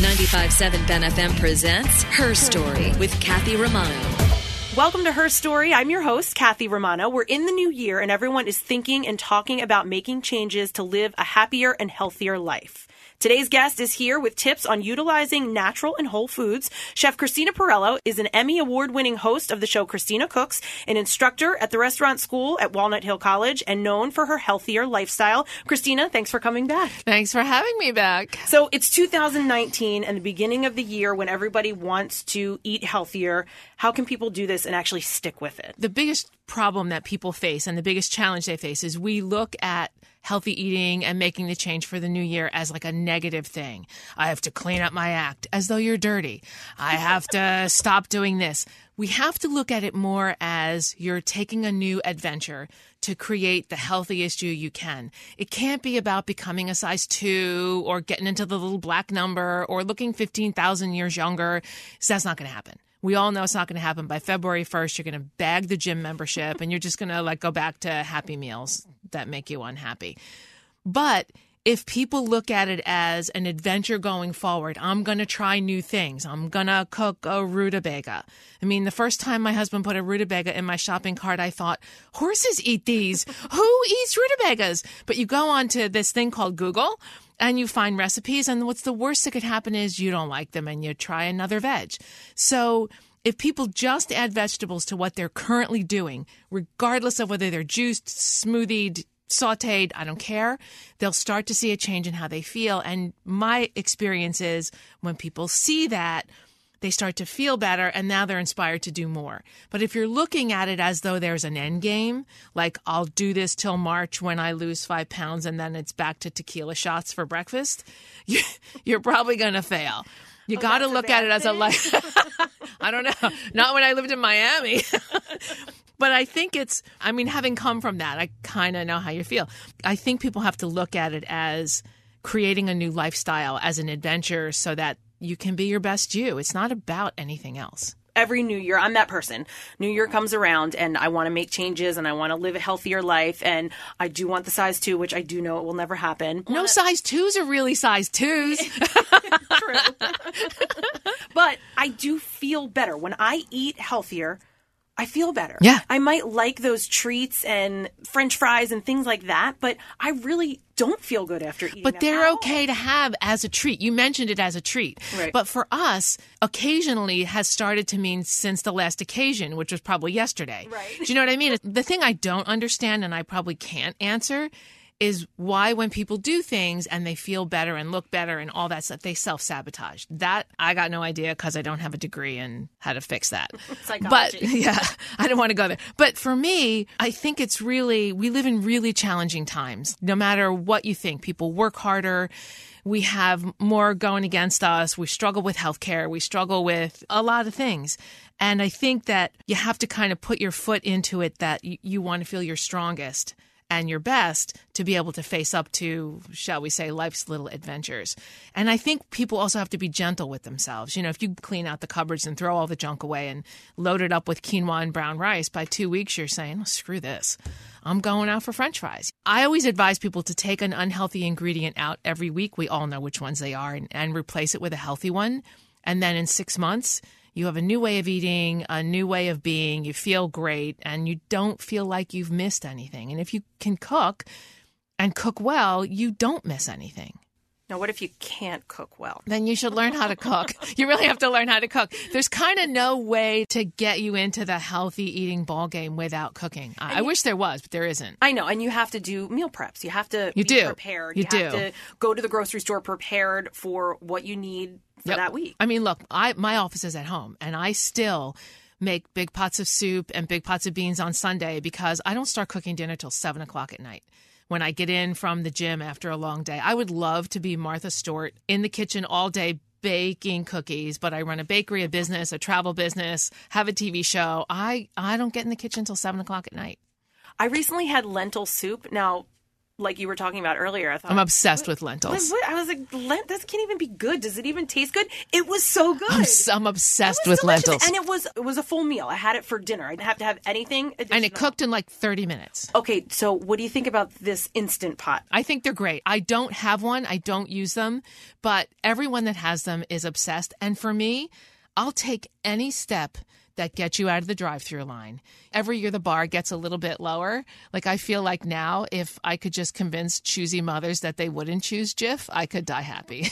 95.7 Ben FM presents Her Story with Kathy Romano. Welcome to Her Story. I'm your host, Kathy Romano. We're in the new year and everyone is thinking and talking about making changes to live a happier and healthier life. Today's guest is here with tips on utilizing natural and whole foods. Chef Christina Perello is an Emmy Award-winning host of the show Christina Cooks, an instructor at the restaurant school at Walnut Hill College, and known for her healthier lifestyle. Christina, thanks for coming back. Thanks for having me back. So it's 2019 and the beginning of the year when everybody wants to eat healthier. How can people do this and actually stick with it? The biggest problem that people face and the biggest challenge they face is we look at healthy eating and making the change for the new year as like a negative thing. I have to clean up my act as though you're dirty. I have to stop doing this. We have to look at it more as you're taking a new adventure to create the healthiest you can. It can't be about becoming a size 2 or getting into the little black number or looking 15,000 years younger. So that's not going to happen. We all know it's not going to happen. By February 1st, you're going to bag the gym membership and you're just going to go back to Happy Meals that make you unhappy. But if people look at it as an adventure going forward, I'm going to try new things. I'm going to cook a rutabaga. I mean, the first time my husband put a rutabaga in my shopping cart, I thought, horses eat these. Who eats rutabagas? But you go onto this thing called Google and you find recipes, and what's the worst that could happen is you don't like them and you try another veg. So if people just add vegetables to what they're currently doing, regardless of whether they're juiced, smoothied, sauteed, I don't care, they'll start to see a change in how they feel. And my experience is when people see that, they start to feel better, and now they're inspired to do more. But if you're looking at it as though there's an end game, like I'll do this till March when I lose 5 pounds and then it's back to tequila shots for breakfast, you're probably going to fail. You got to look at it as a life. I don't know. Not when I lived in Miami. But I think having come from that, I kind of know how you feel. I think people have to look at it as creating a new lifestyle, as an adventure, so that you can be your best you. It's not about anything else. Every new year, I'm that person. New year comes around and I want to make changes and I want to live a healthier life. And I do want the size 2, which I do know it will never happen. No size 2s are really size 2s. True. But I do feel better. When I eat healthier, I feel better. Yeah. I might like those treats and French fries and things like that, but I really don't feel good after eating But them they're at okay to have as a treat. You mentioned it as a treat. Right. But for us, occasionally has started to mean since the last occasion, which was probably yesterday. Right. Do you know what I mean? The thing I don't understand, and I probably can't answer, is why when people do things and they feel better and look better and all that stuff, they self-sabotage. That, I got no idea because I don't have a degree in how to fix that. Psychology. But yeah, I don't want to go there. But for me, I think we live in really challenging times. No matter what you think, people work harder. We have more going against us. We struggle with healthcare. We struggle with a lot of things. And I think that you have to kind of put your foot into it that you want to feel your strongest and your best to be able to face up to, shall we say, life's little adventures. And I think people also have to be gentle with themselves. You know, if you clean out the cupboards and throw all the junk away and load it up with quinoa and brown rice, by 2 weeks you're saying, oh, screw this. I'm going out for French fries. I always advise people to take an unhealthy ingredient out every week. We all know which ones they are, and replace it with a healthy one. And then in 6 months, you have a new way of eating, a new way of being, you feel great, and you don't feel like you've missed anything. And if you can cook and cook well, you don't miss anything. Now, what if you can't cook well? Then you should learn how to cook. You really have to learn how to cook. There's kind of no way to get you into the healthy eating ballgame without cooking. I wish there was, but there isn't. I know, and you have to do meal preps. You have to be prepared. You have to go to the grocery store prepared for what you need for that week. I mean, look, my office is at home, and I still make big pots of soup and big pots of beans on Sunday because I don't start cooking dinner till 7 o'clock at night. When I get in from the gym after a long day, I would love to be Martha Stewart in the kitchen all day baking cookies, but I run a bakery, a business, a travel business, have a TV show. I don't get in the kitchen till 7 o'clock at night. I recently had lentil soup. Now, like you were talking about earlier. I thought, I'm obsessed with lentils. I was like, this can't even be good. Does it even taste good? It was so good. I'm obsessed It was with delicious. lentils. And it was a full meal. I had it for dinner. I didn't have to have anything additional. And it cooked in like 30 minutes. Okay, so what do you think about this Instant Pot? I think they're great. I don't have one. I don't use them. But everyone that has them is obsessed. And for me, I'll take any step that gets you out of the drive-through line. Every year the bar gets a little bit lower. Like I feel like now if I could just convince choosy mothers that they wouldn't choose Jif, I could die happy.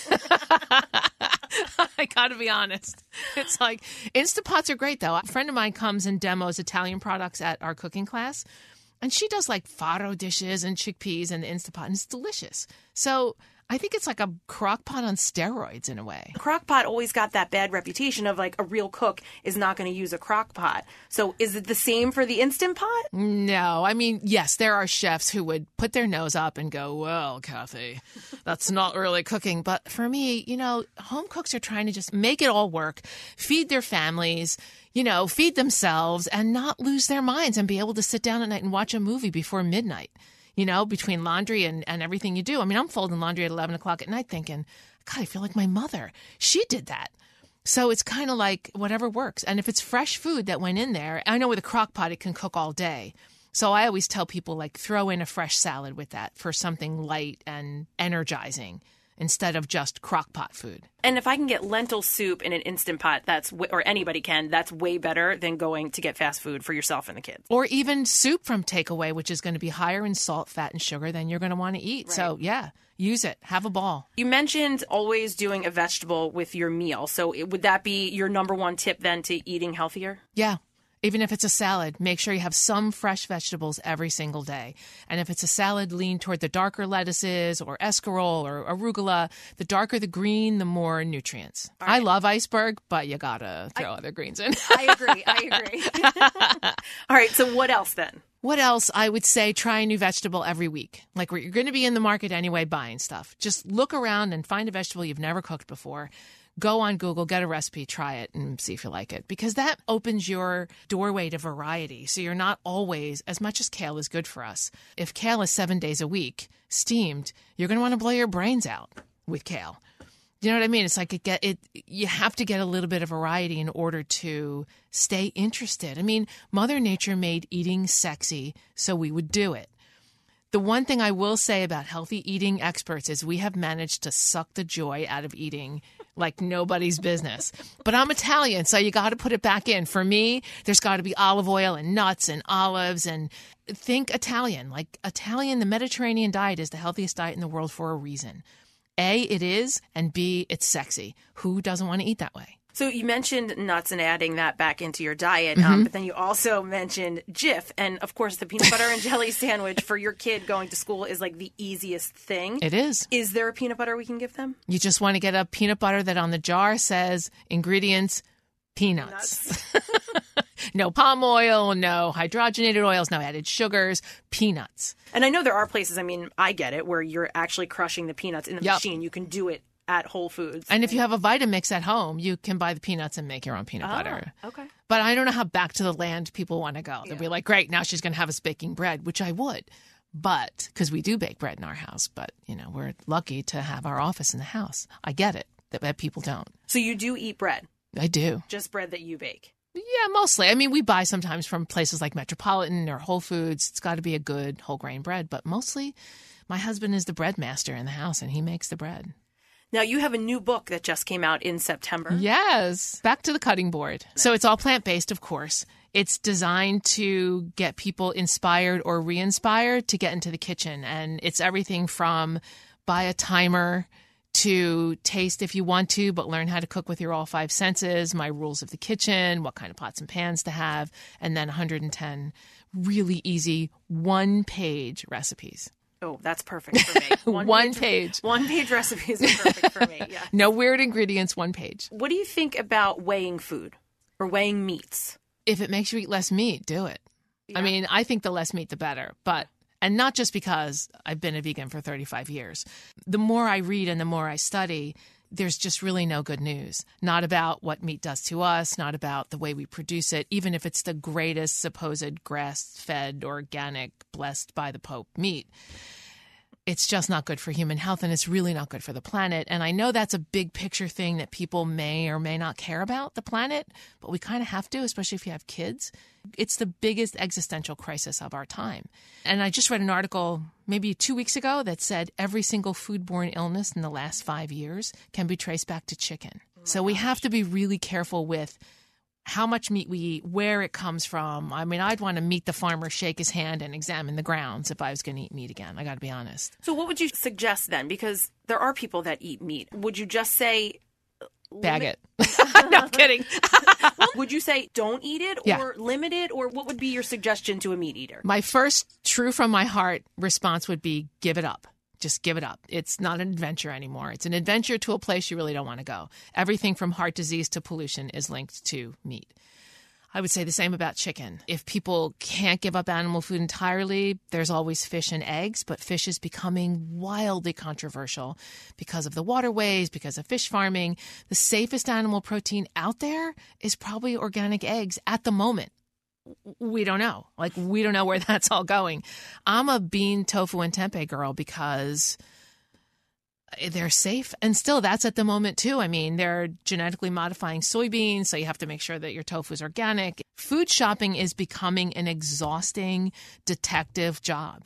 I gotta be honest. It's like Instant Pots are great though. A friend of mine comes and demos Italian products at our cooking class. And she does like farro dishes and chickpeas and the Instant Pot, and it's delicious. So I think it's like a crock pot on steroids in a way. Crock pot always got that bad reputation of like a real cook is not going to use a crock pot. So is it the same for the Instant Pot? No. I mean, yes, there are chefs who would put their nose up and go, well, Kathy, that's not really cooking. But for me, home cooks are trying to just make it all work, feed their families, feed themselves and not lose their minds and be able to sit down at night and watch a movie before midnight. Between laundry and everything you do. I mean, I'm folding laundry at 11 o'clock at night thinking, God, I feel like my mother. She did that. So it's kind of like whatever works. And if it's fresh food that went in there, I know with a crock pot, it can cook all day. So I always tell people, like, throw in a fresh salad with that for something light and energizing instead of just crock pot food. And if I can get lentil soup in an Instant Pot, or anybody can, that's way better than going to get fast food for yourself and the kids. Or even soup from takeaway, which is going to be higher in salt, fat, and sugar than you're going to want to eat. Right. So, yeah, use it. Have a ball. You mentioned always doing a vegetable with your meal. So would that be your number one tip then to eating healthier? Yeah. Even if it's a salad, make sure you have some fresh vegetables every single day. And if it's a salad, lean toward the darker lettuces or escarole or arugula. The darker the green, the more nutrients. Right. I love iceberg, but you gotta throw other greens in. I agree. All right, so what else then? What else? I would say try a new vegetable every week. Like you're going to be in the market anyway buying stuff. Just look around and find a vegetable you've never cooked before. Go on Google, get a recipe, try it, and see if you like it. Because that opens your doorway to variety. So you're not always, as much as kale is good for us. If kale is 7 days a week, steamed, you're going to want to blow your brains out with kale. You know what I mean? It's like you have to get a little bit of variety in order to stay interested. I mean, Mother Nature made eating sexy, so we would do it. The one thing I will say about healthy eating experts is we have managed to suck the joy out of eating like nobody's business. But I'm Italian, so you got to put it back in. For me, there's got to be olive oil and nuts and olives and think Italian. Like Italian, the Mediterranean diet is the healthiest diet in the world for a reason. A, it is, and B, it's sexy. Who doesn't want to eat that way? So you mentioned nuts and adding that back into your diet, but then you also mentioned Jif. And, of course, the peanut butter and jelly sandwich for your kid going to school is like the easiest thing. It is. Is there a peanut butter we can give them? You just want to get a peanut butter that on the jar says ingredients, peanuts. No palm oil, no hydrogenated oils, no added sugars, peanuts. And I know there are places, I mean, I get it, where you're actually crushing the peanuts in the machine. You can do it at Whole Foods. And if you have a Vitamix at home, you can buy the peanuts and make your own peanut butter. Okay. But I don't know how back to the land people want to go. They'll be like, great, now she's going to have us baking bread, which I would. But, because we do bake bread in our house, but, we're lucky to have our office in the house. I get it, that people don't. So you do eat bread? I do. Just bread that you bake? Yeah, mostly. I mean, we buy sometimes from places like Metropolitan or Whole Foods. It's got to be a good whole grain bread. But mostly, my husband is the bread master in the house, and he makes the bread. Now, you have a new book that just came out in September. Yes. Back to the cutting board. So it's all plant-based, of course. It's designed to get people inspired or re-inspired to get into the kitchen. And it's everything from buy a timer to taste if you want to, but learn how to cook with your all five senses, my rules of the kitchen, what kind of pots and pans to have, and then 110 really easy one-page recipes. Oh, that's perfect for me. One page. One-page recipes are perfect for me, yeah. No weird ingredients, one page. What do you think about weighing food or weighing meats? If it makes you eat less meat, do it. Yeah. I mean, I think the less meat, the better. And not just because I've been a vegan for 35 years. The more I read and the more I study, there's just really no good news. Not about what meat does to us, not about the way we produce it, even if it's the greatest supposed grass-fed, organic, blessed by the Pope meat. it's just not good for human health, and it's really not good for the planet. And I know that's a big picture thing that people may or may not care about, the planet, but we kind of have to, especially if you have kids. It's the biggest existential crisis of our time. And I just read an article maybe 2 weeks ago that said every single foodborne illness in the last 5 years can be traced back to chicken. So we have to be really careful with how much meat we eat, where it comes from. I mean, I'd want to meet the farmer, shake his hand, and examine the grounds if I was going to eat meat again. I got to be honest. So what would you suggest then? Because there are people that eat meat. Would you just say... Bag it. No, I'm kidding. Would you say don't eat it or limit it? Or what would be your suggestion to a meat eater? My first true from my heart response would be give it up. Just give it up. It's not an adventure anymore. It's an adventure to a place you really don't want to go. Everything from heart disease to pollution is linked to meat. I would say the same about chicken. If people can't give up animal food entirely, there's always fish and eggs, but fish is becoming wildly controversial because of the waterways, because of fish farming. The safest animal protein out there is probably organic eggs at the moment. We don't know. We don't know where that's all going. I'm a bean, tofu, and tempeh girl because they're safe. And still, that's at the moment, too. I mean, they're genetically modifying soybeans, so you have to make sure that your tofu is organic. Food shopping is becoming an exhausting detective job.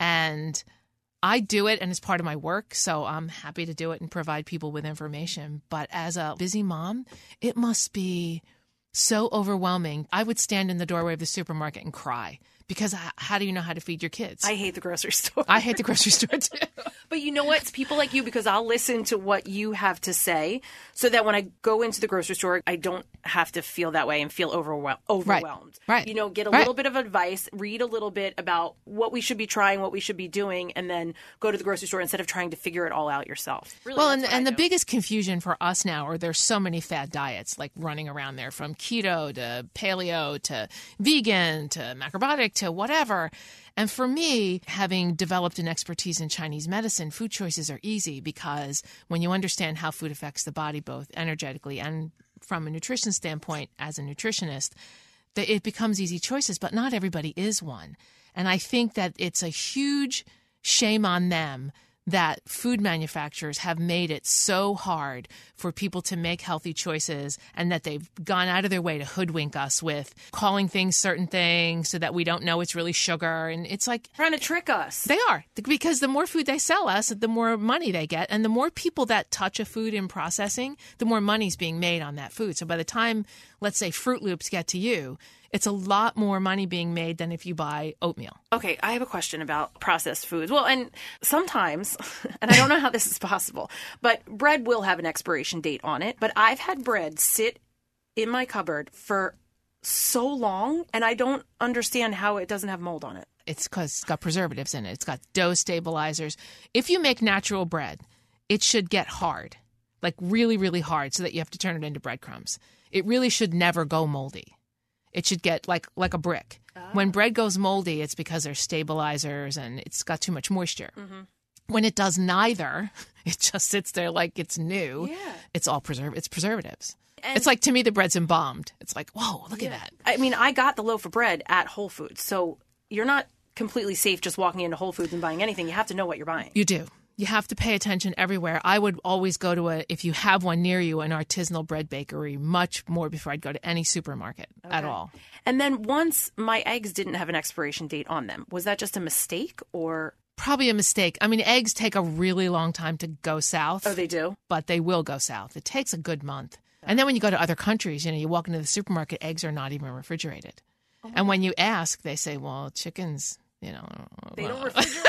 And I do it, and it's part of my work, so I'm happy to do it and provide people with information. But as a busy mom, it must be so overwhelming. I would stand in the doorway of the supermarket and cry because how do you know how to feed your kids? I hate the grocery store. I hate the grocery store too. But you know what? It's people like you, because I'll listen to what you have to say so that when I go into the grocery store, I don't have to feel that way and feel overwhelmed. Right. You know, get a little bit of advice, read a little bit about what we should be trying, what we should be doing, and then go to the grocery store instead of trying to figure it all out yourself. Really, well, and the biggest confusion for us now are there's so many fad diets like running around there, from keto to paleo to vegan to macrobiotic to whatever. And for me, having developed an expertise in Chinese medicine, food choices are easy because when you understand how food affects the body, both energetically and from a nutrition standpoint as a nutritionist, it becomes easy choices, but not everybody is one. And I think that it's a huge shame on them that food manufacturers have made it so hard for people to make healthy choices, and that they've gone out of their way to hoodwink us with calling things certain things so that we don't know it's really sugar. And it's like trying to trick us. They are, because the more food they sell us, the more money they get. And the more people that touch a food in processing, the more money's being made on that food. So by the time, let's say, Fruit Loops get to you, it's a lot more money being made than if you buy oatmeal. Okay, I have a question about processed foods. Well, and sometimes, and I don't know how this is possible, but bread will have an expiration date on it. But I've had bread sit in my cupboard for so long, and I don't understand how it doesn't have mold on it. It's because it's got preservatives in it. It's got dough stabilizers. If you make natural bread, it should get hard, like really, really hard, so that you have to turn it into breadcrumbs. It really should never go moldy. It should get like a brick. Oh. When bread goes moldy, it's because there's stabilizers and it's got too much moisture. Mm-hmm. When it does neither, it just sits there like it's new. Yeah. It's all it's preservatives. And it's like, to me, the bread's embalmed. It's like, whoa, look at that. I mean, I got the loaf of bread at Whole Foods, so you're not completely safe just walking into Whole Foods and buying anything. You have to know what you're buying. You do. You have to pay attention everywhere. I would always go to if you have one near you, an artisanal bread bakery, much more before I'd go to any supermarket at all. And then once my eggs didn't have an expiration date on them, was that just a mistake or? Probably a mistake. I mean, eggs take a really long time to go south. Oh, they do? But they will go south. It takes a good month. And then when you go to other countries, you walk into the supermarket, eggs are not even refrigerated. Oh, and when you ask, they say, well, chickens, They don't refrigerate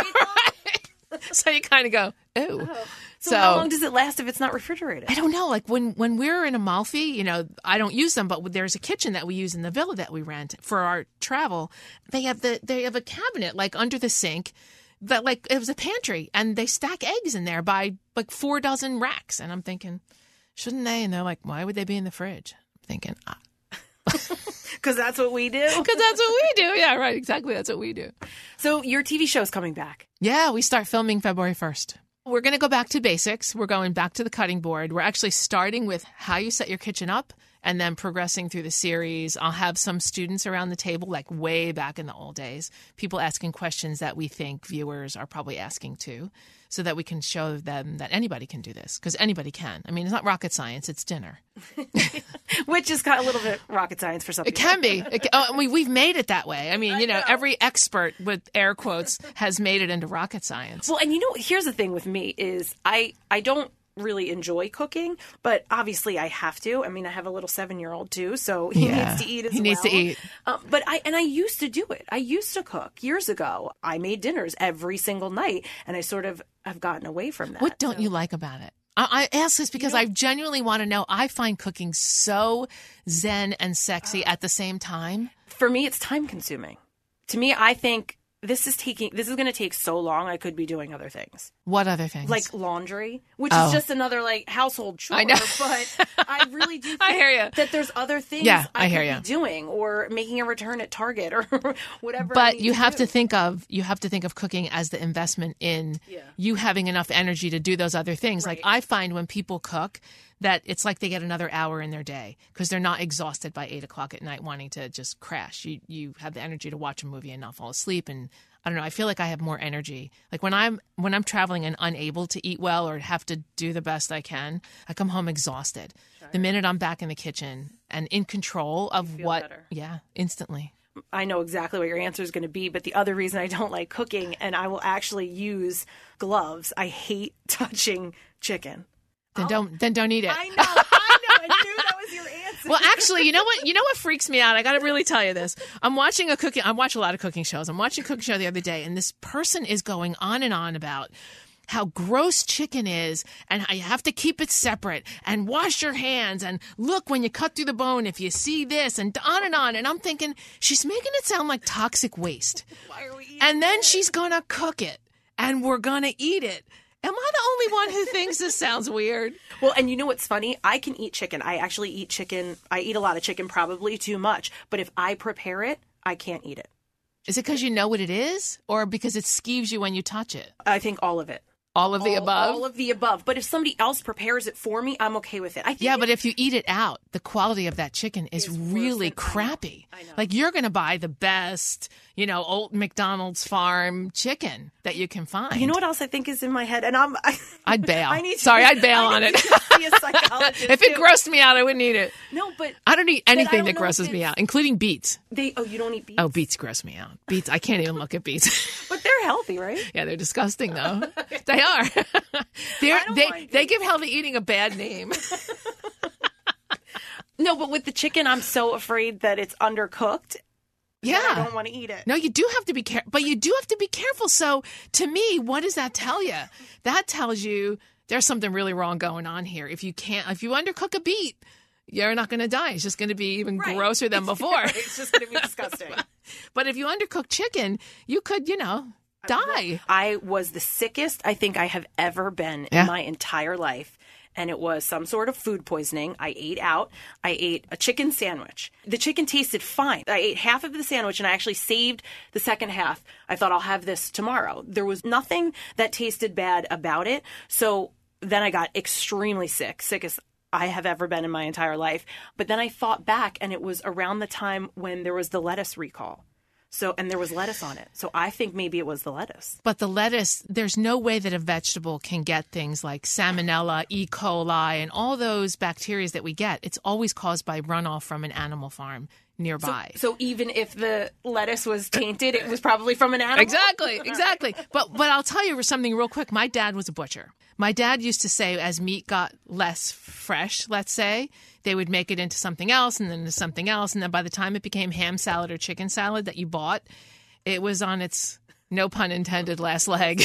them? So you kind of go, ooh. Oh. So how long does it last if it's not refrigerated? I don't know. Like when we're in Amalfi, I don't use them, but there's a kitchen that we use in the villa that we rent for our travel. They have a cabinet like under the sink that it was a pantry, and they stack eggs in there by 4 dozen racks. And I'm thinking, shouldn't they? And they're like, why would they be in the fridge? I'm thinking, because that's what we do. Because that's what we do. Yeah, right. Exactly. That's what we do. So your TV show's coming back. Yeah, we start filming February 1st. We're going to go back to basics. We're going back to the cutting board. We're actually starting with how you set your kitchen up And then progressing through the series, I'll have some students around the table, like way back in the old days, people asking questions that we think viewers are probably asking too, so that we can show them that anybody can do this, because anybody can. I mean, it's not rocket science, it's dinner. Which is kind of a little bit rocket science for some people. It can be. We've made it that way. I mean, every expert with air quotes has made it into rocket science. Well, and here's the thing with me is I don't really enjoy cooking, but obviously I have to. I mean, I have a little 7-year-old too, so he needs to eat as well. He needs to eat. But I used to do it. I used to cook years ago. I made dinners every single night, and I sort of have gotten away from that. What don't you like about it? I ask this because I genuinely want to know. I find cooking so zen and sexy at the same time. For me, it's time consuming. To me, I think this is going to take so long. I could be doing other things. What other things? Like laundry, which is just another household chore. I know. But I really do think I hear you. that there's other things I could be doing, or making a return at Target or whatever. But you have to think of cooking as the investment in you having enough energy to do those other things. Right. Like I find when people cook that it's like they get another hour in their day because they're not exhausted by 8 o'clock at night wanting to just crash. You have the energy to watch a movie and not fall asleep. And I don't know, I feel like I have more energy. Like when I'm traveling and unable to eat well or have to do the best I can, I come home exhausted. Sure. The minute I'm back in the kitchen and in control of instantly. I know exactly what your answer is going to be, but the other reason I don't like cooking, and I will actually use gloves, I hate touching chicken. Then don't eat it. I know. I knew that was your answer. Well, actually, you know what freaks me out? I got to really tell you this. I watch a lot of cooking shows. I'm watching a cooking show the other day, and this person is going on and on about how gross chicken is and how you have to keep it separate and wash your hands and look when you cut through the bone if you see this and on and on. And I'm thinking, she's making it sound like toxic waste. Why are we eating And then she's going to cook it and we're going to eat it. Am I the only one who thinks this sounds weird? Well, and you know what's funny? I can eat chicken. I actually eat chicken. I eat a lot of chicken, probably too much. But if I prepare it, I can't eat it. Is it because you know what it is or because it skeeves you when you touch it? I think all of it. All of the above? All of the above. But if somebody else prepares it for me, I'm okay with it. But if you eat it out, the quality of that chicken is really crappy. I know. Like you're going to buy the best, old McDonald's farm chicken that you can find. You know what else I think is in my head? And I'd bail. I'd bail on it. See a psychologist if it grossed me out, I wouldn't eat it. No, but I don't eat anything that grosses me out, including beets. You don't eat beets? Oh, beets gross me out. Beets, I can't even look at beets. But they're healthy, right? Yeah, they're disgusting though. They are. They give healthy eating a bad name. No, but with the chicken, I'm so afraid that it's undercooked. Yeah. I don't want to eat it. No, you do have to be careful. But you do have to be careful. So to me, what does that tell you? That tells you there's something really wrong going on here. If you undercook a beet, you're not going to die. It's just going to be even grosser than before. It's just going to be disgusting. But if you undercook chicken, you could, die. I was the sickest I think I have ever been in my entire life. And it was some sort of food poisoning. I ate out. I ate a chicken sandwich. The chicken tasted fine. I ate half of the sandwich and I actually saved the second half. I thought I'll have this tomorrow. There was nothing that tasted bad about it. So then I got extremely sickest I have ever been in my entire life. But then I thought back and it was around the time when there was the lettuce recall. And there was lettuce on it. So I think maybe it was the lettuce. But the lettuce, there's no way that a vegetable can get things like salmonella, E. coli, and all those bacteria that we get. It's always caused by runoff from an animal farm nearby. So even if the lettuce was tainted, it was probably from an animal? Exactly. But I'll tell you something real quick. My dad was a butcher. My dad used to say as meat got less fresh, let's say, they would make it into something else and then into something else. And then by the time it became ham salad or chicken salad that you bought, it was on its, no pun intended, last leg.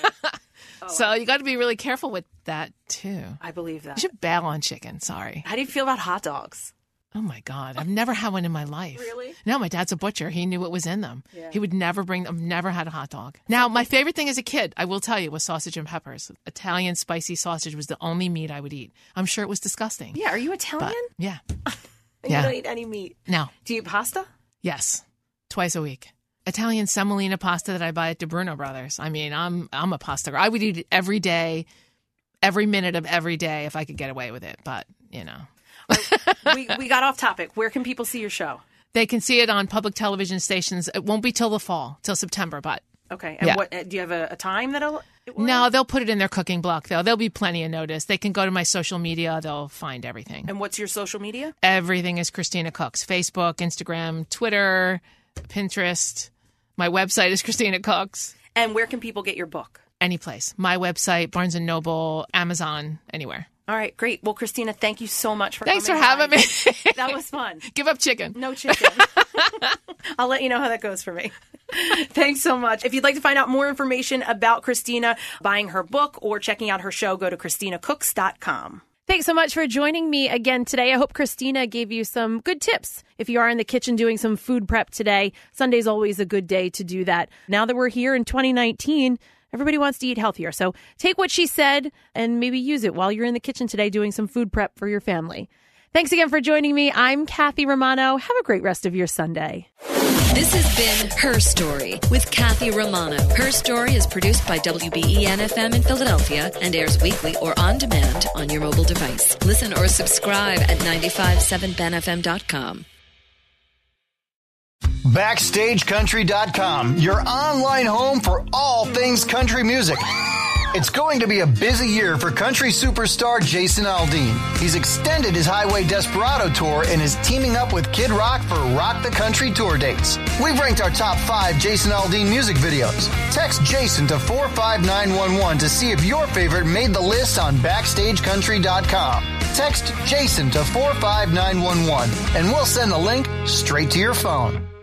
So you got to be really careful with that, too. I believe that. You should bail on chicken. Sorry. How do you feel about hot dogs? Oh, my God. I've never had one in my life. Really? No, my dad's a butcher. He knew what was in them. Yeah. He would never bring them. I've never had a hot dog. Now, my favorite thing as a kid, I will tell you, was sausage and peppers. Italian spicy sausage was the only meat I would eat. I'm sure it was disgusting. Yeah. Are you Italian? But, yeah. You don't eat any meat? No. Do you eat pasta? Yes. Twice a week. Italian semolina pasta that I buy at DeBruno Brothers. I mean, I'm a pasta girl. I would eat it every day, every minute of every day if I could get away with it. But you know. We got off topic. Where can people see your show? They can see it on public television stations. It won't be till the fall, till September, but. Okay. And what do you have a time that'll? No, they'll put it in their cooking block, though. There'll be plenty of notice. They can go to my social media. They'll find everything. And what's your social media? Everything is Christina Cooks. Facebook, Instagram, Twitter, Pinterest. My website is Christina Cooks. And where can people get your book? Any place. My website, Barnes & Noble, Amazon, anywhere. All right, great. Well, Christina, thank you so much for Thanks for coming having on. me. That was fun. Give up chicken. No chicken. I'll let you know how that goes for me. Thanks so much. If you'd like to find out more information about Christina, buying her book, or checking out her show, go to ChristinaCooks.com. Thanks so much for joining me again today. I hope Christina gave you some good tips. If you are in the kitchen doing some food prep today, Sunday's always a good day to do that. Now that we're here in 2019, everybody wants to eat healthier. So take what she said and maybe use it while you're in the kitchen today doing some food prep for your family. Thanks again for joining me. I'm Kathy Romano. Have a great rest of your Sunday. This has been Her Story with Kathy Romano. Her Story is produced by WBEN-FM in Philadelphia and airs weekly or on demand on your mobile device. Listen or subscribe at 957benfm.com. BackstageCountry.com, your online home for all things country music. It's going to be a busy year for country superstar Jason Aldean. He's extended his Highway Desperado tour and is teaming up with Kid Rock for Rock the Country tour dates. We've ranked our top 5 Jason Aldean music videos. Text Jason to 45911 to see if your favorite made the list on BackstageCountry.com. Text Jason to 45911 and we'll send the link straight to your phone.